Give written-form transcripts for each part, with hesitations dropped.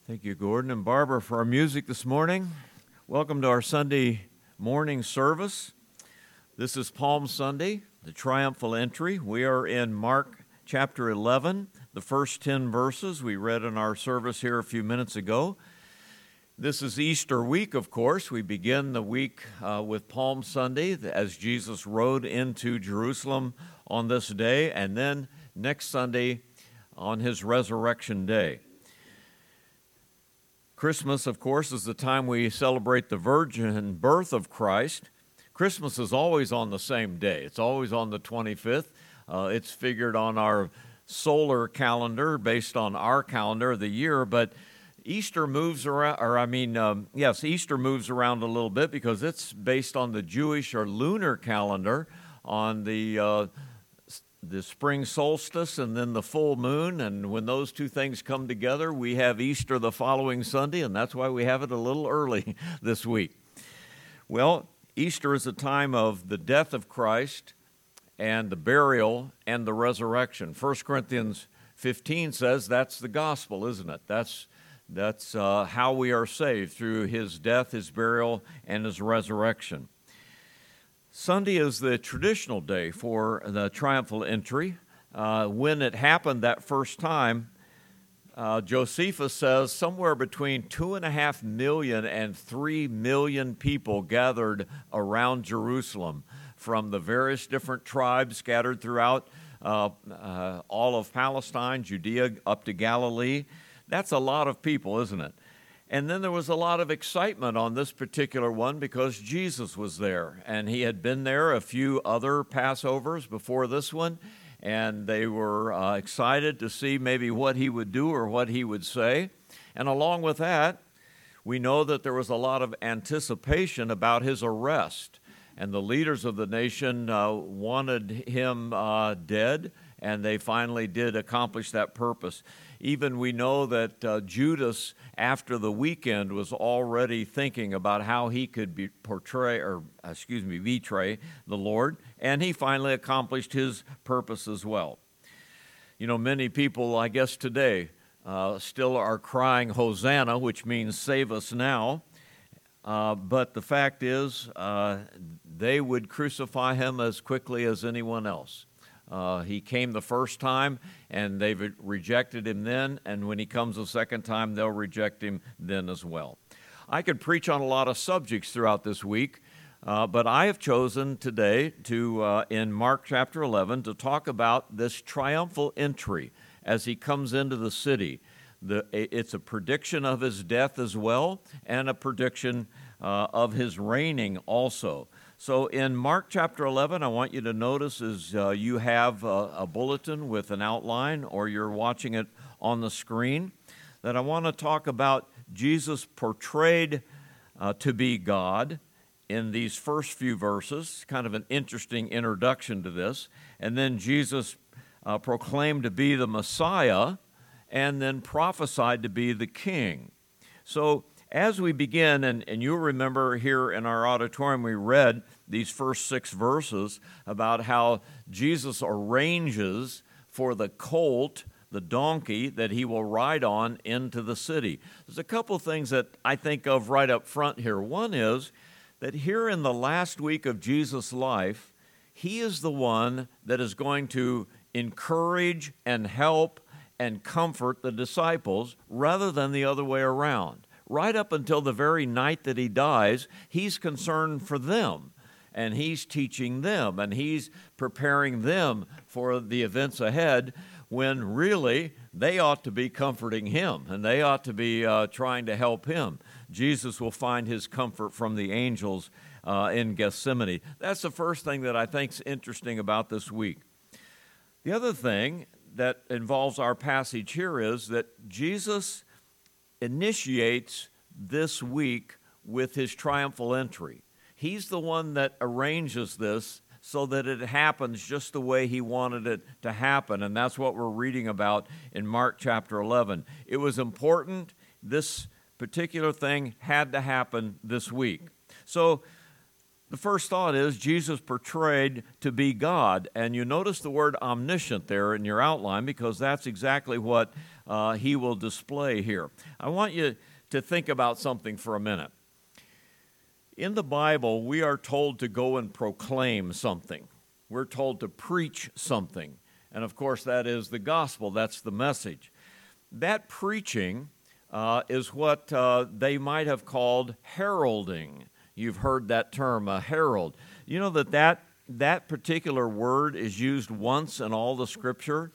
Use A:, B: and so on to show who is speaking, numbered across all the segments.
A: Thank you, Gordon and Barbara, for our music this morning. Welcome to our Sunday morning service. This is Palm Sunday, the triumphal entry. We are in Mark chapter 11, the first 10 verses we read in our service here a few minutes ago. This is Easter week, of course. We begin the week with Palm Sunday as Jesus rode into Jerusalem on this day, and then next Sunday on his resurrection day. Christmas, of course, is the time we celebrate the virgin birth of Christ. Christmas is always on the same day. It's always on the 25th. It's figured on our solar calendar based on our calendar of the year, but Easter moves around, Easter moves around a little bit because it's based on the Jewish or lunar calendar on the spring solstice and then the full moon, and when those two things come together, we have Easter the following Sunday, and that's why we have it a little early this week. Well, Easter is a time of the death of Christ and the burial and the resurrection. 1 Corinthians 15 says that's the gospel, isn't it? That's how we are saved, through his death, his burial, and his resurrection. Sunday is the traditional day for the triumphal entry. When it happened that first time, Josephus says somewhere between 2.5 million and 3 million people gathered around Jerusalem from the various different tribes scattered throughout all of Palestine, Judea, up to Galilee. That's a lot of people, isn't it? And then there was a lot of excitement on this particular one because Jesus was there, and he had been there a few other Passovers before this one, and they were excited to see maybe what he would do or what he would say. And along with that, we know that there was a lot of anticipation about his arrest, and the leaders of the nation wanted him dead, and they finally did accomplish that purpose. Even we know that Judas, after the weekend, was already thinking about how he could betray the Lord, and he finally accomplished his purpose as well. You know, many people, I guess today, still are crying Hosanna, which means save us now, but the fact is they would crucify him as quickly as anyone else. He came the first time, and they've rejected him then, and when he comes the second time, they'll reject him then as well. I could preach on a lot of subjects throughout this week, but I have chosen today to, in Mark chapter 11, to talk about this triumphal entry as he comes into the city. It's a prediction of his death as well, and a prediction of his reigning also. So in Mark chapter 11, I want you to notice as you have a bulletin with an outline, or you're watching it on the screen, that I want to talk about Jesus portrayed to be God in these first few verses, kind of an interesting introduction to this, and then Jesus proclaimed to be the Messiah, and then prophesied to be the King. So as we begin, and you'll remember here in our auditorium, we read these first 6 verses about how Jesus arranges for the colt, the donkey, that he will ride on into the city. There's a couple things that I think of right up front here. One is that here in the last week of Jesus' life, he is the one that is going to encourage and help and comfort the disciples rather than the other way around. Right up until the very night that he dies, he's concerned for them, and he's teaching them, and he's preparing them for the events ahead, when really they ought to be comforting him, and they ought to be trying to help him. Jesus will find his comfort from the angels in Gethsemane. That's the first thing that I think is interesting about this week. The other thing that involves our passage here is that Jesus initiates this week with his triumphal entry. He's the one that arranges this so that it happens just the way he wanted it to happen, and that's what we're reading about in Mark chapter 11. It was important. This particular thing had to happen this week. So the first thought is Jesus portrayed to be God, and you notice the word omniscient there in your outline because that's exactly what he will display here. I want you to think about something for a minute. In the Bible, we are told to go and proclaim something. We're told to preach something. And of course, that is the gospel. That's the message. That preaching is what they might have called heralding. You've heard that term, a herald. You know that particular word is used once in all the Scripture,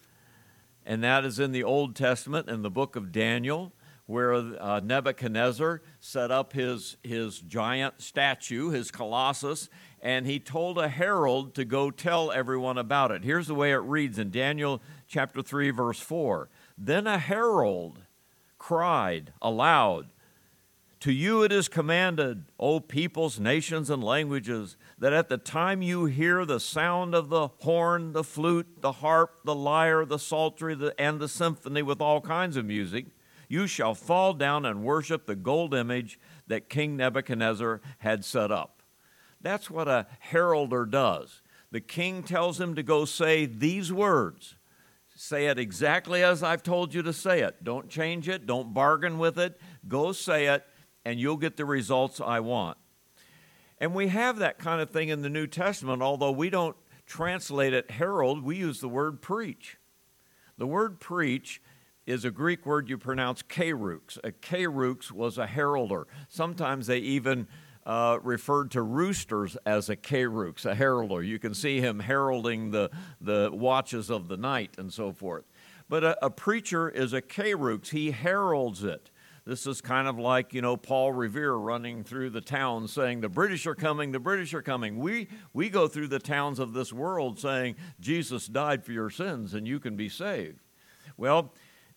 A: and that is in the Old Testament in the book of Daniel, where Nebuchadnezzar set up his giant statue, his colossus, and he told a herald to go tell everyone about it. Here's the way it reads in Daniel chapter 3, verse 4. Then a herald cried aloud, "To you it is commanded, O peoples, nations, and languages, that at the time you hear the sound of the horn, the flute, the harp, the lyre, the psaltery, and the symphony with all kinds of music, you shall fall down and worship the gold image that King Nebuchadnezzar had set up." That's what a heralder does. The king tells him to go say these words. Say it exactly as I've told you to say it. Don't change it. Don't bargain with it. Go say it, and you'll get the results I want. And we have that kind of thing in the New Testament, although we don't translate it herald, we use the word preach. The word preach is a Greek word you pronounce kerux. A kerux was a heralder. Sometimes they even referred to roosters as a kerux, a heralder. You can see him heralding the watches of the night and so forth. But a preacher is a kerux. He heralds it. This is kind of like, Paul Revere running through the town saying, "The British are coming, the British are coming." We go through the towns of this world saying, "Jesus died for your sins and you can be saved." Well,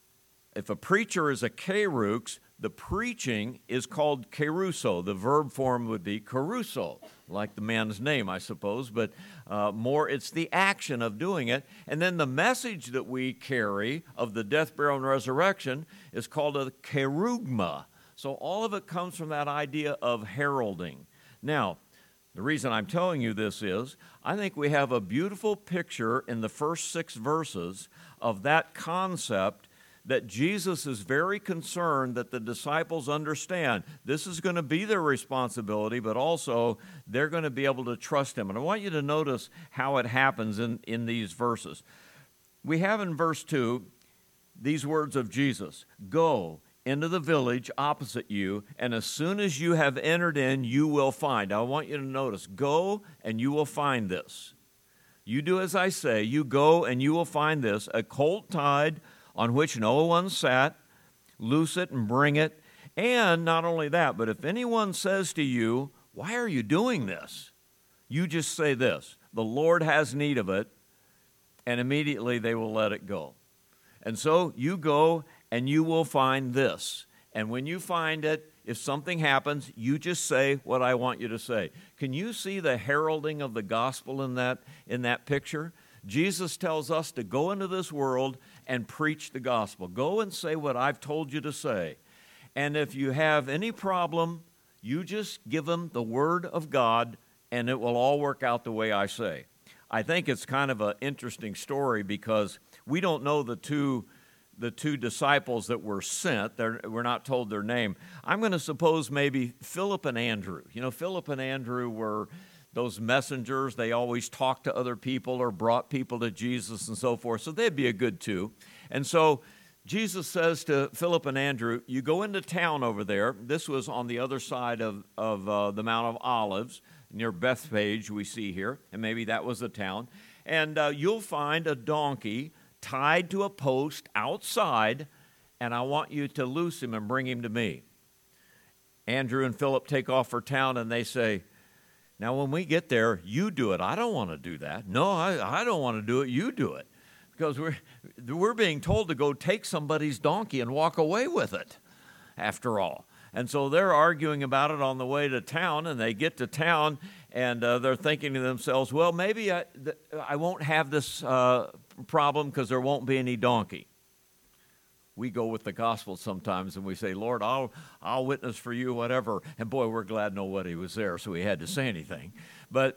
A: if a preacher is a kerux, the preaching is called keruso. The verb form would be keruso, like the man's name, I suppose, but more it's the action of doing it. And then the message that we carry of the death, burial, and resurrection is called a kerugma. So all of it comes from that idea of heralding. Now, the reason I'm telling you this is I think we have a beautiful picture in the first 6 verses of that concept that Jesus is very concerned that the disciples understand this is going to be their responsibility, but also they're going to be able to trust him. And I want you to notice how it happens in these verses. We have in verse 2 these words of Jesus, "Go into the village opposite you, and as soon as you have entered in, you will find." I want you to notice, go and you will find this. You do as I say, you go and you will find this, a colt tied on which no one sat, loose it and bring it. And not only that, but if anyone says to you, "Why are you doing this?" you just say this, "The Lord has need of it," and immediately they will let it go. And so you go and you will find this. And when you find it, if something happens, you just say what I want you to say. Can you see the heralding of the gospel in that picture? Jesus tells us to go into this world and preach the gospel. Go and say what I've told you to say. And if you have any problem, you just give them the word of God, and it will all work out the way I say. I think it's kind of an interesting story because we don't know the two disciples that were sent. We're not told their name. I'm going to suppose maybe Philip and Andrew. Philip and Andrew were those messengers. They always talked to other people or brought people to Jesus and so forth. So they'd be a good two. And so Jesus says to Philip and Andrew, "You go into town over there." This was on the other side of the Mount of Olives, near Bethphage we see here, and maybe that was the town. And you'll find a donkey tied to a post outside, and I want you to loose him and bring him to me. Andrew and Philip take off for town, and they say, "Now when we get there, you do it. I don't want to do that. No, I don't want to do it. You do it." Because we're being told to go take somebody's donkey and walk away with it, after all. And so they're arguing about it on the way to town, and they get to town, and they're thinking to themselves, well, maybe I won't have this problem because there won't be any donkey. We go with the gospel sometimes, and we say, "Lord, I'll witness for you, whatever." And boy, we're glad nobody was there, so we had to say anything. But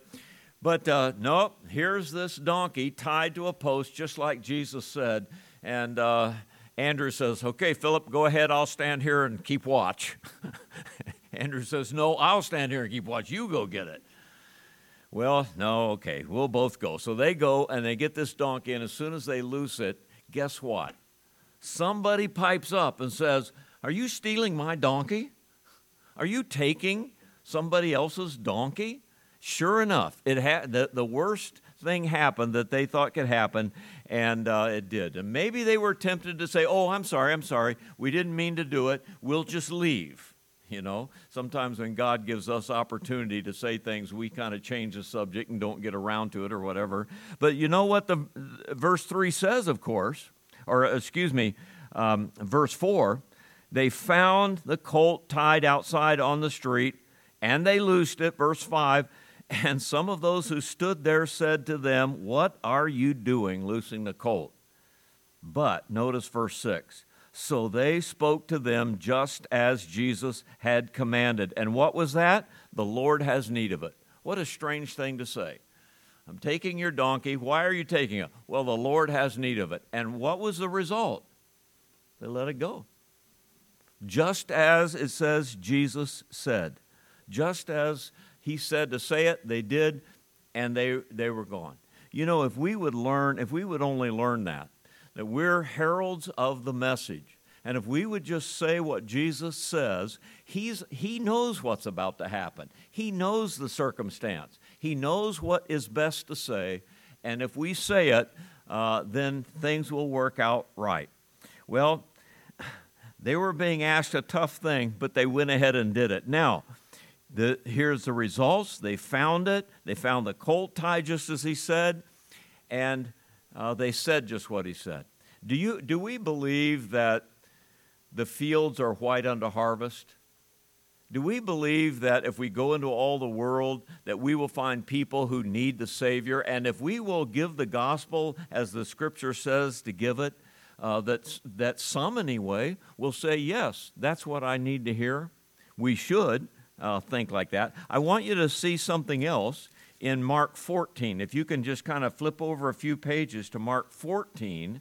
A: no, here's this donkey tied to a post, just like Jesus said, and Andrew says, okay, Philip, go ahead. I'll stand here and keep watch. Andrew says, no, I'll stand here and keep watch. You go get it. Well, no, okay, we'll both go. So they go and they get this donkey, and as soon as they loose it, guess what? Somebody pipes up and says, are you stealing my donkey? Are you taking somebody else's donkey? Sure enough, the worst thing happened that they thought could happen, and it did. And maybe they were tempted to say, oh, I'm sorry, we didn't mean to do it, we'll just leave. You know, sometimes when God gives us opportunity to say things, we kind of change the subject and don't get around to it or whatever. But you know what the verse 3 says, of course, verse 4, they found the colt tied outside on the street, and they loosed it, verse 5, and some of those who stood there said to them, what are you doing loosing the colt? But, notice verse 6, so they spoke to them just as Jesus had commanded. And what was that? The Lord has need of it. What a strange thing to say. I'm taking your donkey. Why are you taking it? Well, the Lord has need of it. And what was the result? They let it go. Just as it says Jesus said. Just as he said to say it, they did, and they were gone. You know, if we would only learn that we're heralds of the message, and if we would just say what Jesus says, he knows what's about to happen. He knows the circumstance. He knows what is best to say, and if we say it, then things will work out right. Well, they were being asked a tough thing, but they went ahead and did it. Now, here's the results. They found it. They found the colt tied just as he said, and they said just what he said. Do we believe that the fields are white unto harvest? Do we believe that if we go into all the world that we will find people who need the Savior, and if we will give the gospel as the Scripture says to give it, that some anyway will say, yes, that's what I need to hear? We should think like that. I want you to see something else in Mark 14. If you can just kind of flip over a few pages to Mark 14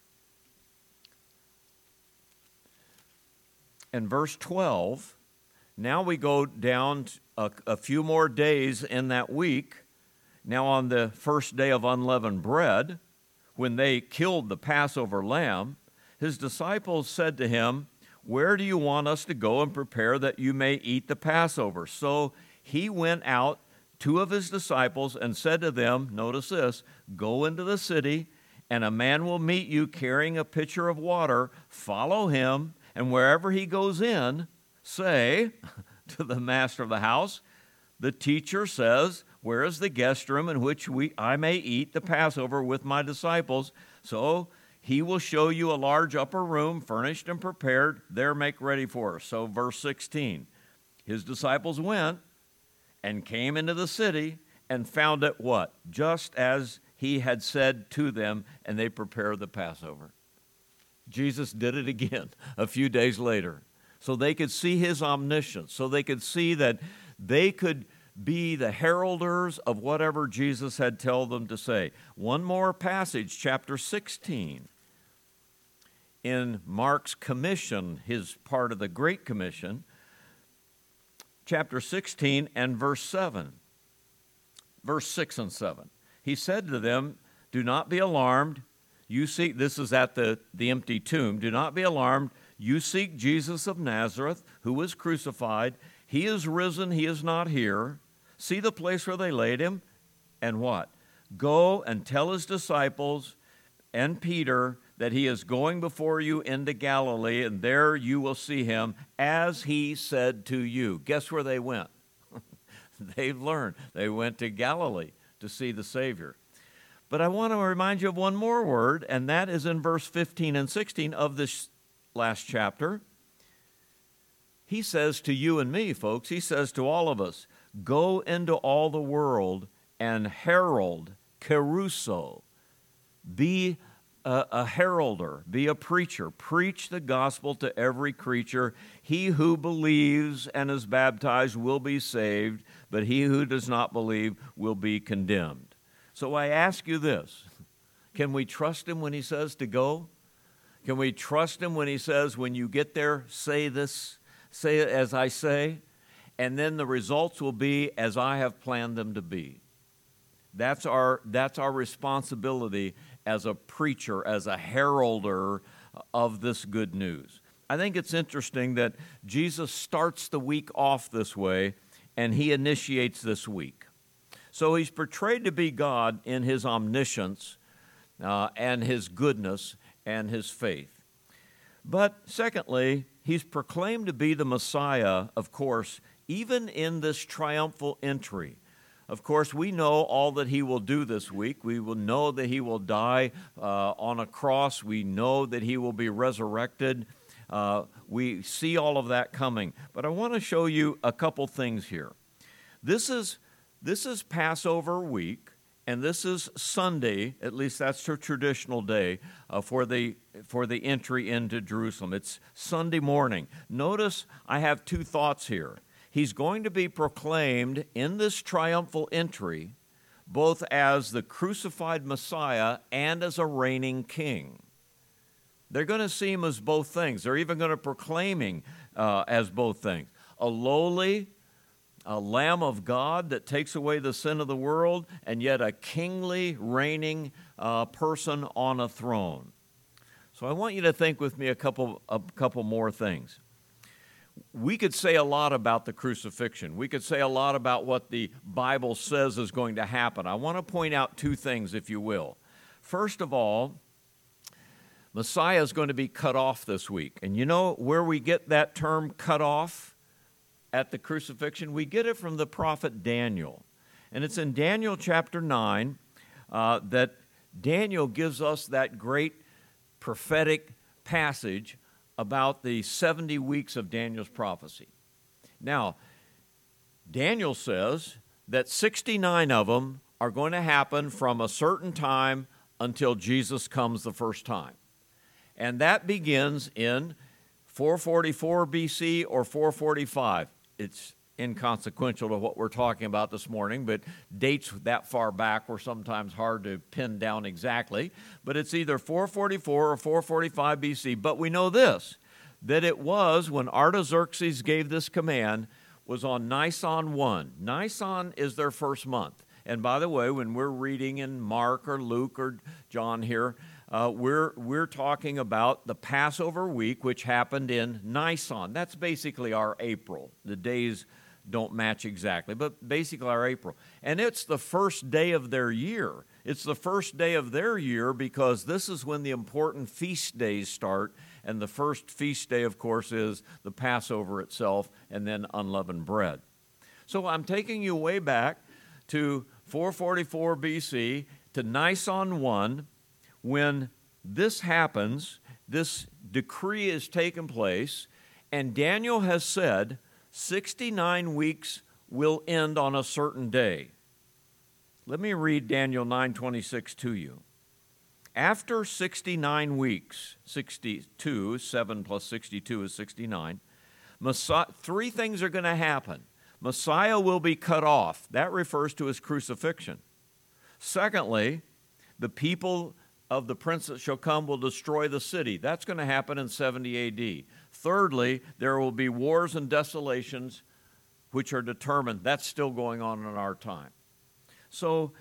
A: and verse 12. Now we go down a few more days in that week. Now on the first day of unleavened bread, when they killed the Passover lamb, his disciples said to him, where do you want us to go and prepare that you may eat the Passover? So he went out, 2 of his disciples, and said to them, notice this, go into the city, and a man will meet you carrying a pitcher of water. Follow him, and wherever he goes in, say to the master of the house, the teacher says, where is the guest room in which I may eat the Passover with my disciples? So he will show you a large upper room, furnished and prepared. There make ready for us. So verse 16, his disciples went and came into the city and found it what? Just as he had said to them, and they prepared the Passover. Jesus did it again a few days later. So they could see his omniscience, so they could see that they could be the heralders of whatever Jesus had told them to say. One more passage, chapter 16. In Mark's commission, his part of the Great Commission, chapter 16 and verse 7. Verse 6 and 7. He said to them, do not be alarmed. You seek, this is at the empty tomb. Do not be alarmed. You seek Jesus of Nazareth, who was crucified. He is risen. He is not here. See the place where they laid him. And what? Go and tell his disciples and Peter that he is going before you into Galilee, and there you will see him as he said to you. Guess where they went? They've learned. They went to Galilee to see the Savior. But I want to remind you of one more word, and that is in verse 15 and 16 of this last chapter. He says to you and me, folks, he says to all of us, go into all the world and herald, kerusso, be a heralder, be a preacher. Preach the gospel to every creature. He who believes and is baptized will be saved, but he who does not believe will be condemned. So I ask you this, can we trust him when he says to go? Can we trust him when he says, when you get there, say this, say it as I say, and then the results will be as I have planned them to be? That's our responsibility as a preacher, as a heralder of this good news. I think it's interesting that Jesus starts the week off this way, and he initiates this week. So he's portrayed to be God in his omniscience and his goodness and his faith. But secondly, he's proclaimed to be the Messiah, of course, even in this triumphal entry. Of course, we know all that he will do this week. We will know that he will die on a cross. We know that he will be resurrected. We see all of that coming. But I want to show you a couple things here. This is Passover week, and this is Sunday, at least that's the traditional day, for the entry into Jerusalem. It's Sunday morning. Notice I have two thoughts here. He's going to be proclaimed in this triumphal entry both as the crucified Messiah and as a reigning king. They're going to see him as both things. They're even going to proclaim him as both things. A lowly Lamb of God that takes away the sin of the world, and yet a kingly, reigning person on a throne. So I want you to think with me a couple more things. We could say a lot about the crucifixion. We could say a lot about what the Bible says is going to happen. I want to point out two things, if you will. First of all, Messiah is going to be cut off this week. And you know where we get that term cut off at the crucifixion? We get it from the prophet Daniel. And it's in Daniel chapter 9 that Daniel gives us that great prophetic passage about the 70 weeks of Daniel's prophecy. Now, Daniel says that 69 of them are going to happen from a certain time until Jesus comes the first time. And that begins in 444 BC or 445. It's inconsequential to what we're talking about this morning, but dates that far back were sometimes hard to pin down exactly. But it's either 444 or 445 BC. But we know this, that it was when Artaxerxes gave this command was on Nisan 1. Nisan is their first month. And by the way, when we're reading in Mark or Luke or John here, we're talking about the Passover week, which happened in Nisan. That's basically our April. The days don't match exactly, but basically our April. And it's the first day of their year. It's the first day of their year because this is when the important feast days start. And the first feast day, of course, is the Passover itself and then unleavened bread. So I'm taking you way back to 444 BC to Nisan 1. When this happens, this decree is taken place, and Daniel has said 69 weeks will end on a certain day. Let me read Daniel 9:26 to you. After 69 weeks, 62, 7 plus 62 is 69, three things are going to happen. Messiah will be cut off. That refers to his crucifixion. Secondly, the people of the prince that shall come will destroy the city. That's going to happen in 70 A.D. Thirdly, there will be wars and desolations which are determined. That's still going on in our time. So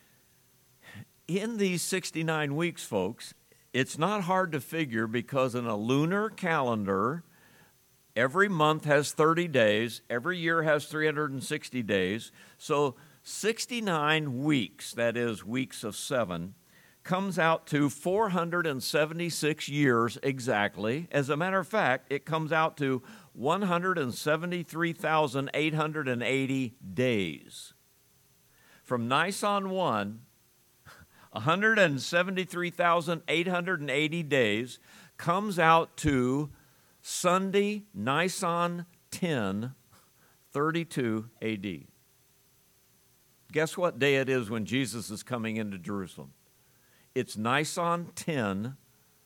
A: in these 69 weeks, folks, it's not hard to figure because in a lunar calendar, every month has 30 days, every year has 360 days. So 69 weeks, that is weeks of 7, comes out to 476 years exactly. As a matter of fact, it comes out to 173,880 days. From Nisan 1, 173,880 days comes out to Sunday, Nisan 10, 32 AD. Guess what day it is when Jesus is coming into Jerusalem? It's Nisan 10,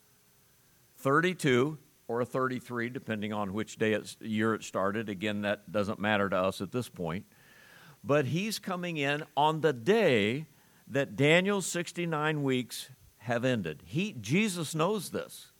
A: 32, or 33, depending on which year it started. Again, that doesn't matter to us at this point. But he's coming in on the day that Daniel's 69 weeks have ended. Jesus knows this.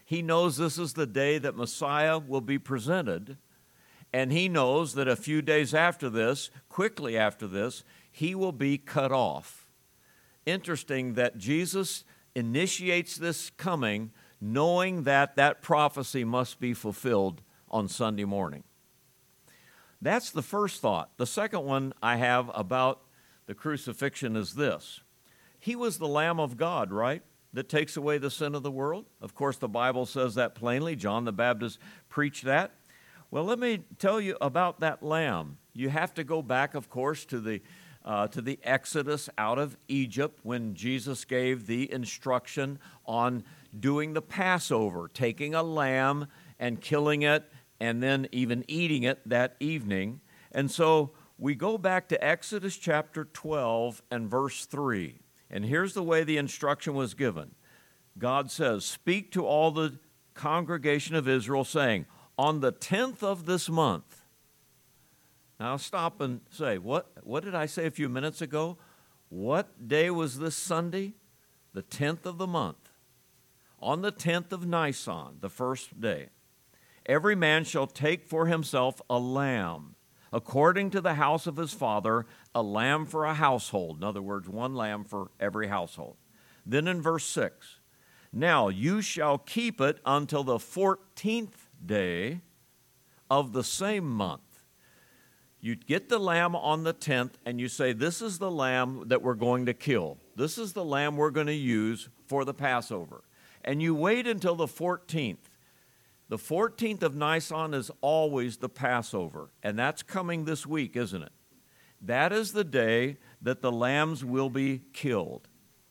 A: He knows this is the day that Messiah will be presented, and he knows that a few days after this, quickly after this, he will be cut off. Interesting that Jesus initiates this coming knowing that that prophecy must be fulfilled on Sunday morning. That's the first thought. The second one I have about the crucifixion is this. He was the Lamb of God, right, that takes away the sin of the world? Of course, the Bible says that plainly. John the Baptist preached that. Well, let me tell you about that lamb. You have to go back, of course, to the Exodus out of Egypt when Jesus gave the instruction on doing the Passover, taking a lamb and killing it and then even eating it that evening. And so we go back to Exodus chapter 12 and verse 3. And here's the way the instruction was given. God says, "Speak to all the congregation of Israel, saying, on the 10th of this month." Now stop and say, what did I say a few minutes ago? What day was this Sunday? The 10th of the month. On the 10th of Nisan, the first day, every man shall take for himself a lamb, according to the house of his father, a lamb for a household. In other words, one lamb for every household. Then in verse 6, now you shall keep it until the 14th day of the same month. You get the lamb on the 10th and you say, this is the lamb that we're going to kill. This is the lamb we're going to use for the Passover. And you wait until the 14th. The 14th of Nisan is always the Passover, and that's coming this week, isn't it? That is the day that the lambs will be killed.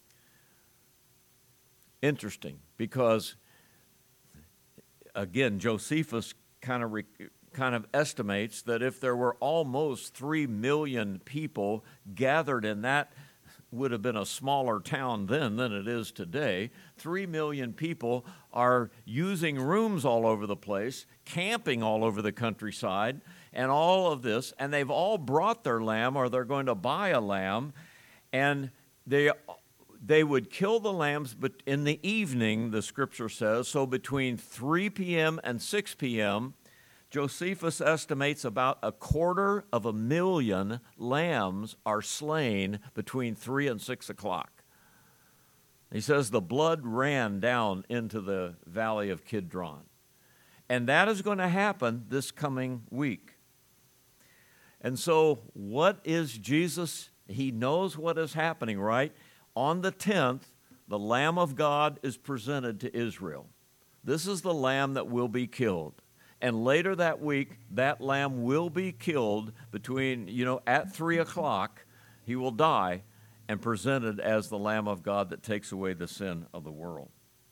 A: Interesting, because, again, Josephus kind of estimates that if there were almost 3 million people gathered in that, would have been a smaller town then than it is today. 3 million people are using rooms all over the place, camping all over the countryside, and all of this, and they've all brought their lamb, or they're going to buy a lamb, and they would kill the lambs but in the evening, the scripture says, so between 3 p.m. and 6 p.m., Josephus estimates about 250,000 lambs are slain between 3 and 6 o'clock. He says the blood ran down into the valley of Kidron. And that is going to happen this coming week. And so what is Jesus? He knows what is happening, right? On the 10th, the Lamb of God is presented to Israel. This is the lamb that will be killed. And later that week, that lamb will be killed between, at 3 o'clock. He will die and presented as the Lamb of God that takes away the sin of the world.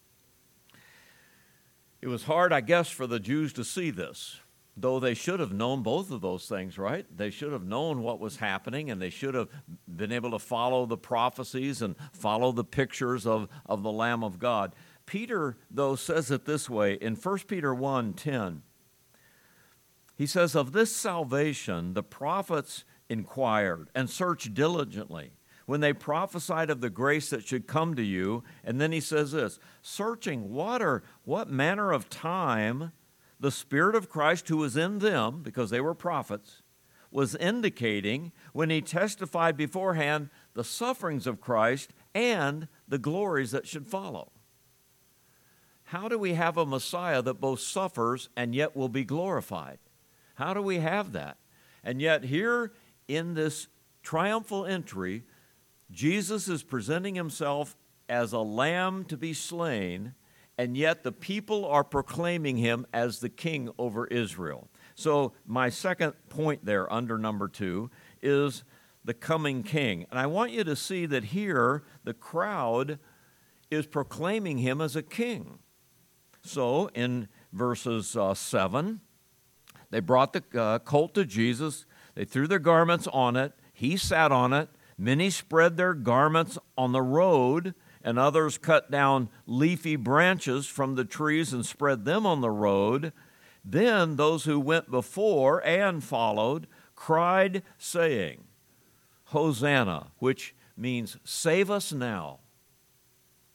A: It was hard, I guess, for the Jews to see this, though they should have known both of those things, right? They should have known what was happening, and they should have been able to follow the prophecies and follow the pictures of the Lamb of God. Peter, though, says it this way in 1 Peter 1:10. He says, of this salvation the prophets inquired and searched diligently when they prophesied of the grace that should come to you. And then he says this, searching what manner of time the Spirit of Christ who was in them, because they were prophets, was indicating when he testified beforehand the sufferings of Christ and the glories that should follow. How do we have a Messiah that both suffers and yet will be glorified? How do we have that? And yet here in this triumphal entry, Jesus is presenting himself as a lamb to be slain, and yet the people are proclaiming him as the king over Israel. So my second point there under number 2 is the coming king. And I want you to see that here the crowd is proclaiming him as a king. So in verses 7, they brought the colt to Jesus. They threw their garments on it. He sat on it. Many spread their garments on the road, and others cut down leafy branches from the trees and spread them on the road. Then those who went before and followed cried, saying, Hosanna, which means save us now.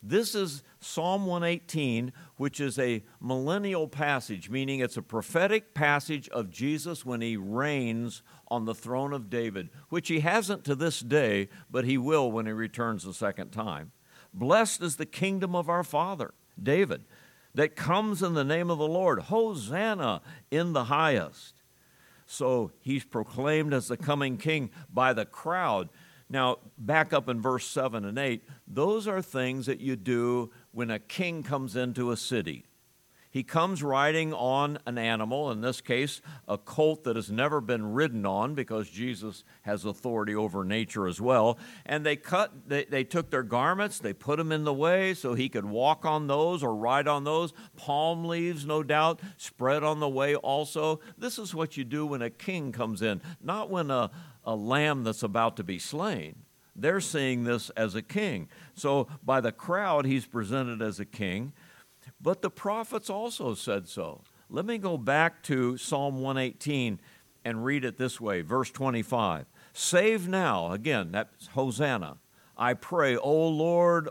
A: This is Psalm 118, which is a millennial passage, meaning it's a prophetic passage of Jesus when he reigns on the throne of David, which he hasn't to this day, but he will when he returns the second time. Blessed is the kingdom of our father, David, that comes in the name of the Lord. Hosanna in the highest. So he's proclaimed as the coming king by the crowd. Now, back up in verse 7 and 8, those are things that you do when a king comes into a city. He comes riding on an animal, in this case, a colt that has never been ridden on because Jesus has authority over nature as well. And they took their garments, they put them in the way so he could walk on those or ride on those. Palm leaves, no doubt, spread on the way also. This is what you do when a king comes in, not when a lamb that's about to be slain. They're seeing this as a king. So by the crowd, he's presented as a king. But the prophets also said so. Let me go back to Psalm 118 and read it this way, verse 25. Save now, again, that's Hosanna. I pray, O Lord,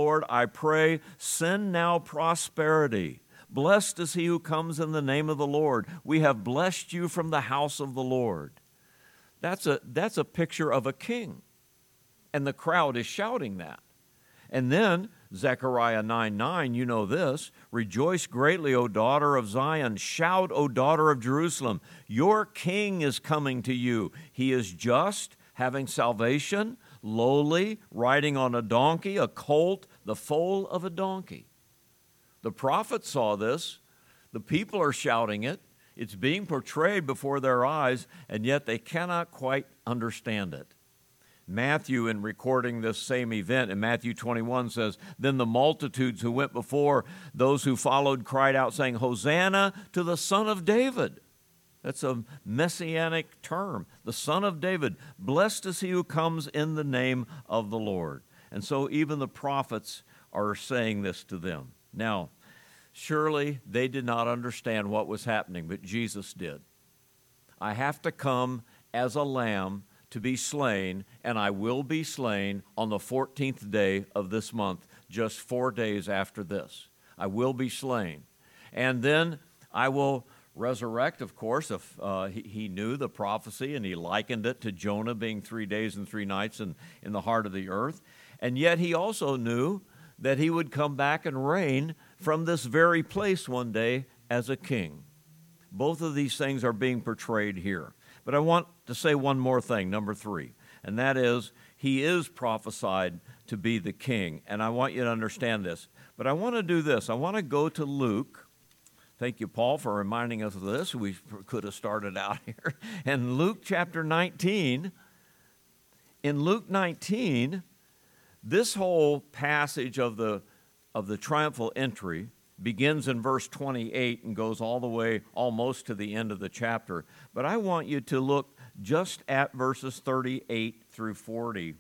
A: I pray, send now prosperity. Blessed is he who comes in the name of the Lord. We have blessed you from the house of the Lord. That's a picture of a king. And the crowd is shouting that. And then Zechariah 9:9, you know this, rejoice greatly, O daughter of Zion. Shout, O daughter of Jerusalem. Your king is coming to you. He is just, having salvation, lowly, riding on a donkey, a colt, the foal of a donkey. The prophets saw this. The people are shouting it. It's being portrayed before their eyes, and yet they cannot quite understand it. Matthew, in recording this same event, in Matthew 21 says, then the multitudes who went before, those who followed, cried out, saying, Hosanna to the Son of David. That's a messianic term, the Son of David. Blessed is he who comes in the name of the Lord. And so even the prophets are saying this to them. Now, surely they did not understand what was happening, but Jesus did. I have to come as a lamb to be slain, and I will be slain on the 14th day of this month, just 4 days after this. I will be slain. And then I will resurrect, of course. If he knew the prophecy, and he likened it to Jonah being 3 days and 3 nights in the heart of the earth. And yet he also knew that he would come back and reign from this very place one day as a king. Both of these things are being portrayed here. But I want to say one more thing, number 3, and that is he is prophesied to be the king, and I want you to understand this. But I want to do this. I want to go to Luke. Thank you, Paul, for reminding us of this. We could have started out here. And Luke chapter 19, in Luke 19, this whole passage of the triumphal entry begins in verse 28 and goes all the way almost to the end of the chapter. But I want you to look just at verses 38 through 40.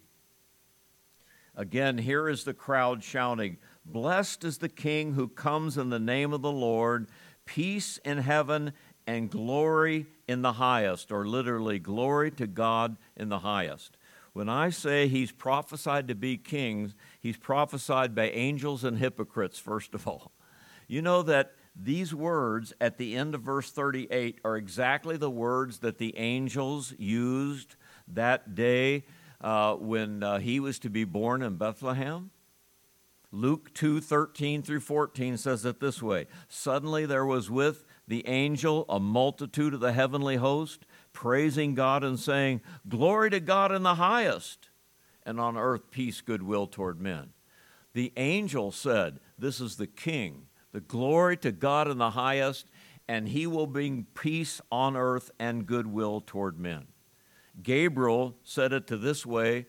A: Again, here is the crowd shouting, Blessed is the King who comes in the name of the Lord, peace in heaven and glory in the highest, or literally, glory to God in the highest. When I say he's prophesied to be king, he's prophesied by angels and hypocrites, first of all. You know that these words at the end of verse 38 are exactly the words that the angels used that day when he was to be born in Bethlehem. Luke 2:13 through 14 says it this way. Suddenly there was with the angel a multitude of the heavenly host, praising God and saying, Glory to God in the highest, and on earth peace, goodwill toward men. The angel said, this is the king. The glory to God in the highest, and he will bring peace on earth and goodwill toward men. Gabriel said it this way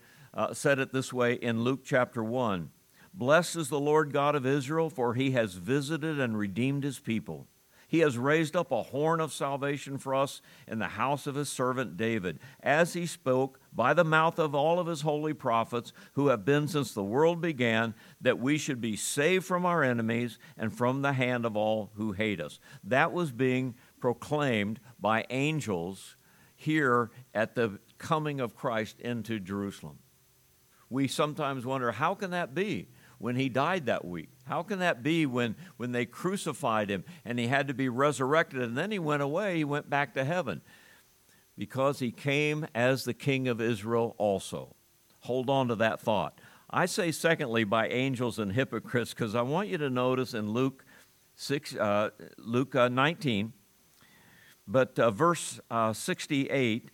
A: in Luke chapter 1. Blessed is the Lord God of Israel, for he has visited and redeemed his people. He has raised up a horn of salvation for us in the house of his servant David, as he spoke by the mouth of all of his holy prophets who have been since the world began, that we should be saved from our enemies and from the hand of all who hate us. That was being proclaimed by angels here at the coming of Christ into Jerusalem. We sometimes wonder, how can that be? when he died that week? How can that be when they crucified him and he had to be resurrected and then he went away, he went back to heaven? Because he came as the King of Israel also. Hold on to that thought. I say, secondly, by angels and hypocrites, because I want you to notice in Luke 19, but verse 68,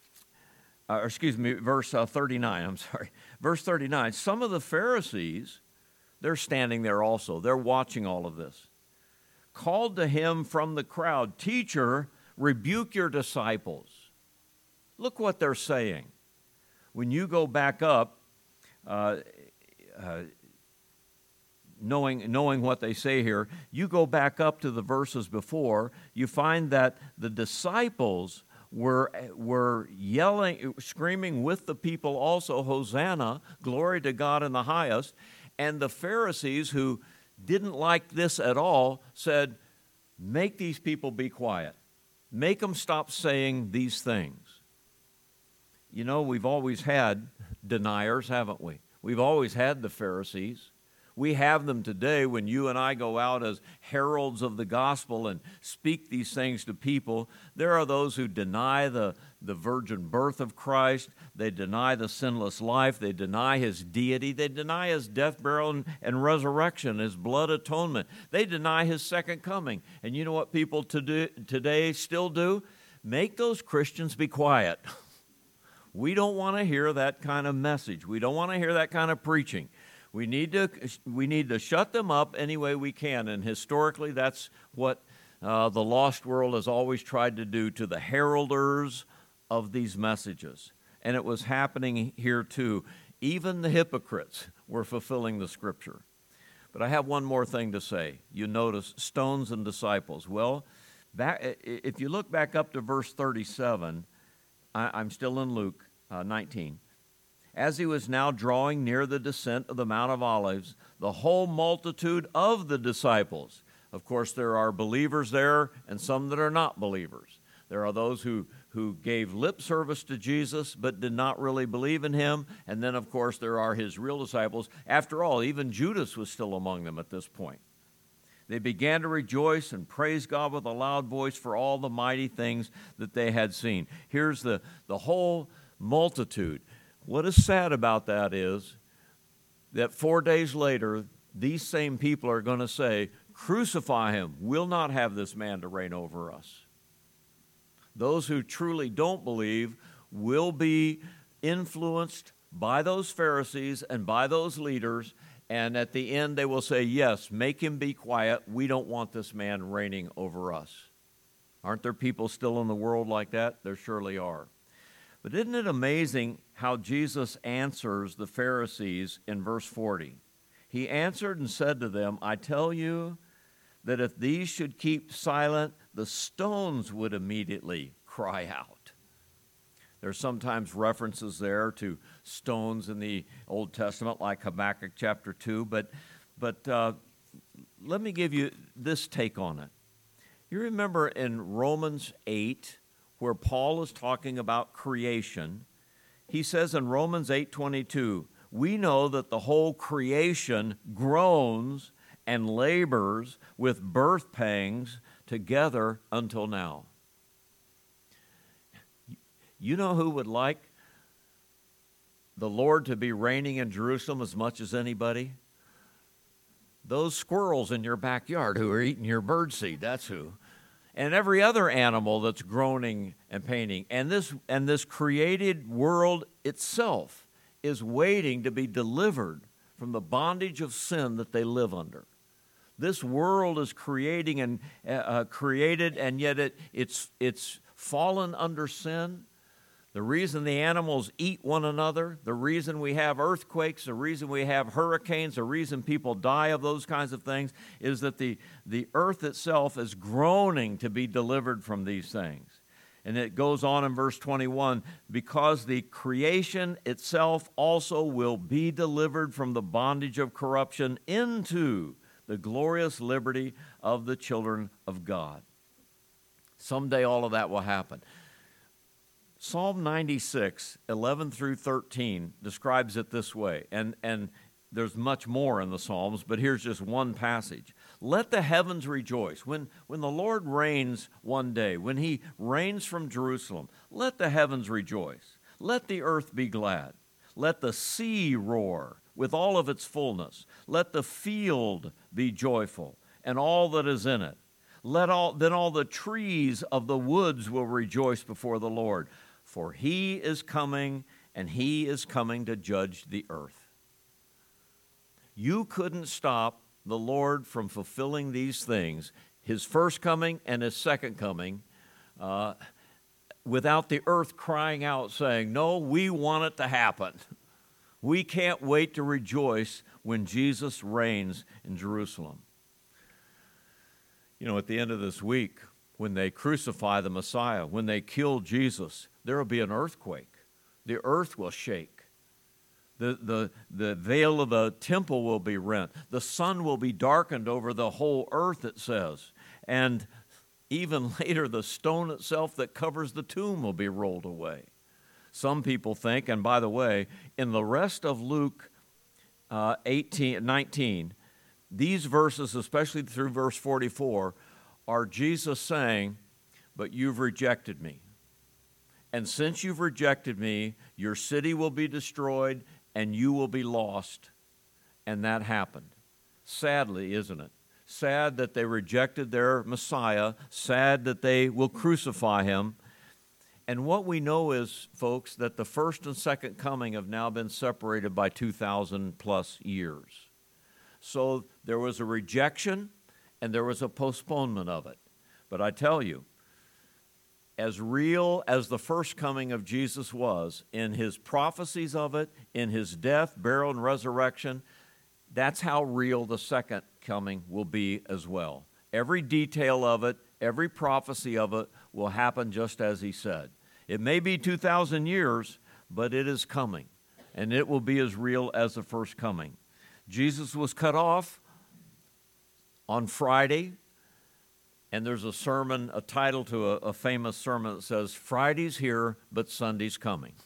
A: verse 39, I'm sorry. Verse 39, some of the Pharisees, they're standing there also. They're watching all of this. Called to him from the crowd, "Teacher, rebuke your disciples." Look what they're saying. When you go back up, knowing what they say here, you go back up to the verses before, you find that the disciples were yelling, screaming with the people also, "Hosanna, glory to God in the highest." And the Pharisees, who didn't like this at all, said, "Make these people be quiet. Make them stop saying these things." You know, we've always had deniers, haven't we? We've always had the Pharisees. We have them today when you and I go out as heralds of the gospel and speak these things to people. There are those who deny the virgin birth of Christ. They deny the sinless life. They deny his deity. They deny his death, burial, and resurrection, his blood atonement. They deny his second coming. And you know what people today still do? Make those Christians be quiet. We don't want to hear that kind of message. We don't want to hear that kind of preaching. We need to shut them up any way we can, and historically that's what the lost world has always tried to do to the heralders of these messages. And it was happening here too. Even the hypocrites were fulfilling the Scripture. But I have one more thing to say. You notice stones and disciples. Well, if you look back up to verse 37, I'm still in Luke 19. As he was now drawing near the descent of the Mount of Olives, the whole multitude of the disciples, of course there are believers there and some that are not believers. There are those who gave lip service to Jesus but did not really believe in him. And then, of course, there are his real disciples. After all, even Judas was still among them at this point. They began to rejoice and praise God with a loud voice for all the mighty things that they had seen. Here's the whole multitude. What is sad about that is that 4 days later, these same people are going to say, "Crucify him. We'll not have this man to reign over us." Those who truly don't believe will be influenced by those Pharisees and by those leaders, and at the end they will say, "Yes, make him be quiet. We don't want this man reigning over us." Aren't there people still in the world like that? There surely are. But isn't it amazing how Jesus answers the Pharisees in verse 40? He answered and said to them, "I tell you that if these should keep silent, the stones would immediately cry out." There's sometimes references there to stones in the Old Testament, like Habakkuk chapter 2, but let me give you this take on it. You remember in Romans 8, where Paul is talking about creation, he says in Romans 8:22, "We know that the whole creation groans and labors with birth pangs together until now." You know who would like the Lord to be reigning in Jerusalem as much as anybody? Those squirrels in your backyard who are eating your birdseed, that's who. And every other animal that's groaning and paining. And this created world itself is waiting to be delivered from the bondage of sin that they live under. This world is created, and yet it's fallen under sin. The reason the animals eat one another, the reason we have earthquakes, the reason we have hurricanes, the reason people die of those kinds of things is that the earth itself is groaning to be delivered from these things. And it goes on in verse 21, "Because the creation itself also will be delivered from the bondage of corruption into the glorious liberty of the children of God." Someday all of that will happen. Psalm 96, 11 through 13 describes it this way, and there's much more in the Psalms, but here's just one passage. Let the heavens rejoice. When the Lord reigns one day, when he reigns from Jerusalem, let the heavens rejoice. Let the earth be glad. Let the sea roar with all of its fullness. Let the field be joyful and all that is in it. Then all the trees of the woods will rejoice before the Lord, for he is coming, and he is coming to judge the earth. You couldn't stop the Lord from fulfilling these things, his first coming and his second coming, without the earth crying out saying, no, we want it to happen. We can't wait to rejoice when Jesus reigns in Jerusalem. You know, at the end of this week, when they crucify the Messiah, when they kill Jesus, there will be an earthquake. The earth will shake. The veil of the temple will be rent. The sun will be darkened over the whole earth, it says. And even later, the stone itself that covers the tomb will be rolled away. Some people think, and by the way, in the rest of Luke 19, these verses, especially through verse 44, are Jesus saying, but you've rejected me. And since you've rejected me, your city will be destroyed and you will be lost. And that happened. Sadly, isn't it? Sad that they rejected their Messiah. Sad that they will crucify him. And what we know is, folks, that the first and second coming have now been separated by 2,000 plus years. So there was a rejection and there was a postponement of it. But I tell you, as real as the first coming of Jesus was, in his prophecies of it, in his death, burial, and resurrection, that's how real the second coming will be as well. Every detail of it, every prophecy of it will happen just as he said. It may be 2,000 years, but it is coming, and it will be as real as the first coming. Jesus was cut off on Friday, and there's a sermon, a title to a famous sermon that says, Friday's here, but Sunday's coming.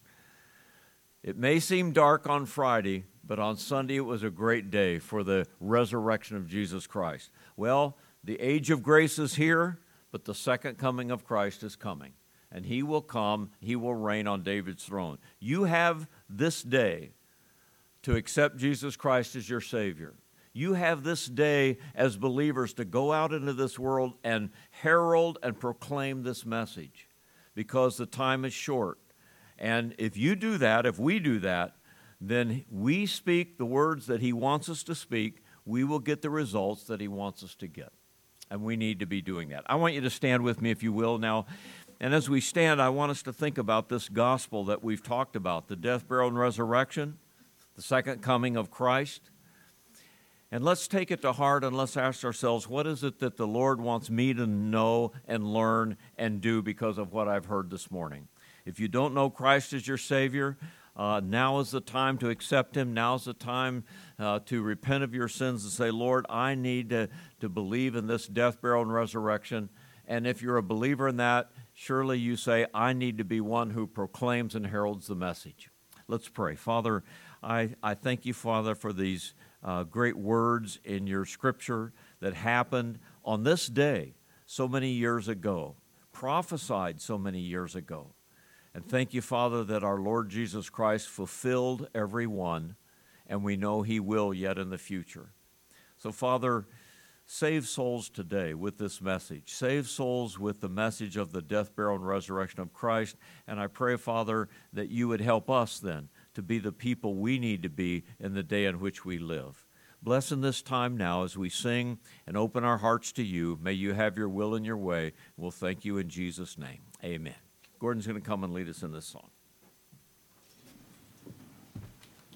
A: It may seem dark on Friday, but on Sunday it was a great day for the resurrection of Jesus Christ. Well, the age of grace is here, but the second coming of Christ is coming. And he will come, he will reign on David's throne. You have this day to accept Jesus Christ as your Savior. You have this day as believers to go out into this world and herald and proclaim this message, because the time is short. And if you do that, if we do that, then we speak the words that he wants us to speak. We will get the results that he wants us to get. And we need to be doing that. I want you to stand with me, if you will, now. And as we stand, I want us to think about this gospel that we've talked about, the death, burial, and resurrection, the second coming of Christ. And let's take it to heart and let's ask ourselves, what is it that the Lord wants me to know and learn and do because of what I've heard this morning? If you don't know Christ as your Savior, now is the time to accept him. Now is the time to repent of your sins and say, Lord, I need to believe in this death, burial, and resurrection. And if you're a believer in that, surely you say, I need to be one who proclaims and heralds the message. Let's pray. Father, I thank you, Father, for these great words in your scripture that happened on this day so many years ago, prophesied so many years ago. And thank you, Father, that our Lord Jesus Christ fulfilled every one, and we know he will yet in the future. So, Father, save souls today with this message. Save souls with the message of the death, burial, and resurrection of Christ. And I pray, Father, that you would help us then to be the people we need to be in the day in which we live. Bless in this time now as we sing and open our hearts to you. May you have your will and your way. We'll thank you in Jesus' name. Amen. Gordon's going to come and lead us in this song.